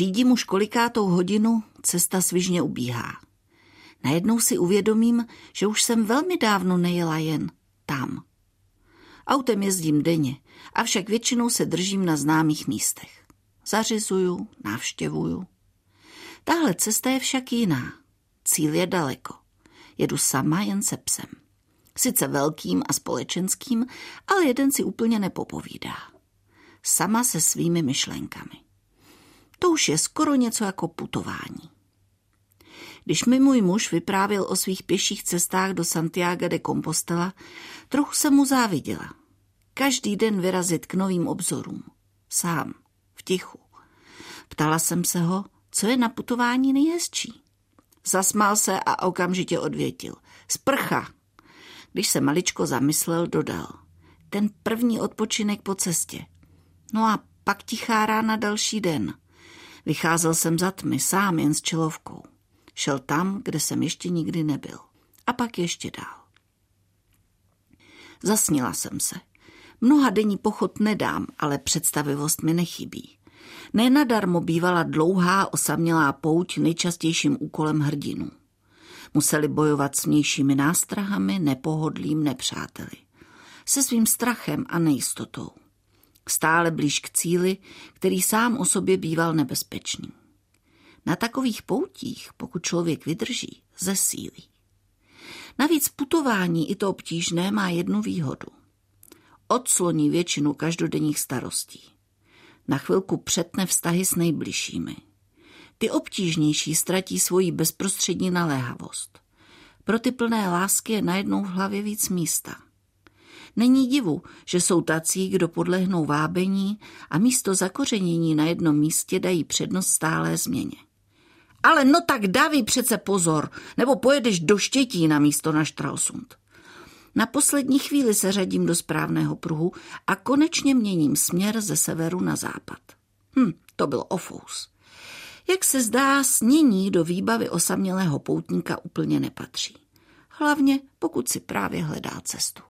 Řídím už kolikátou hodinu, cesta svižně ubíhá. Najednou si uvědomím, že už jsem velmi dávno nejela jen tam. Autem jezdím denně, avšak většinou se držím na známých místech. Zařizuju, navštěvuju. Tahle cesta je však jiná. Cíl je daleko. Jedu sama jen se psem. Sice velkým a společenským, ale jeden si úplně nepopovídá. Sama se svými myšlenkami. To už je skoro něco jako putování. Když mi můj muž vyprávěl o svých pěších cestách do Santiaga de Compostela, trochu jsem mu záviděla. Každý den vyrazit k novým obzorům. Sám, v tichu. Ptala jsem se ho, co je na putování nejhezčí. Zasmál se a okamžitě odvětil. Sprcha. Když se maličko zamyslel, dodal. Ten první odpočinek po cestě. No a pak tichá rána další den. Vycházel jsem za tmy, sám jen s čelovkou. Šel tam, kde jsem ještě nikdy nebyl. A pak ještě dál. Zasnila jsem se. Mnohadenní pochod nedám, ale představivost mi nechybí. Nenadarmo bývala dlouhá osamělá pouť nejčastějším úkolem hrdinů. Museli bojovat s vnějšími nástrahami, nepohodlím, nepřáteli. Se svým strachem a nejistotou. Stále blíž k cíli, který sám o sobě býval nebezpečný. Na takových poutích, pokud člověk vydrží, zesílí. Navíc putování, i to obtížné, má jednu výhodu. Odsloní většinu každodenních starostí. Na chvilku přetne vztahy s nejbližšími. Ty obtížnější ztratí svoji bezprostřední naléhavost. Pro ty plné lásky je najednou v hlavě víc místa. Není divu, že jsou tací, kdo podlehnou vábení a místo zakořenění na jednom místě dají přednost stálé změně. Ale no tak dávej přece pozor, nebo pojedeš do Štětína místo na Stralsund. Na poslední chvíli se řadím do správného pruhu a konečně měním směr ze severu na západ. To byl ofous. Jak se zdá, snění do výbavy osamělého poutníka úplně nepatří. Hlavně pokud si právě hledá cestu.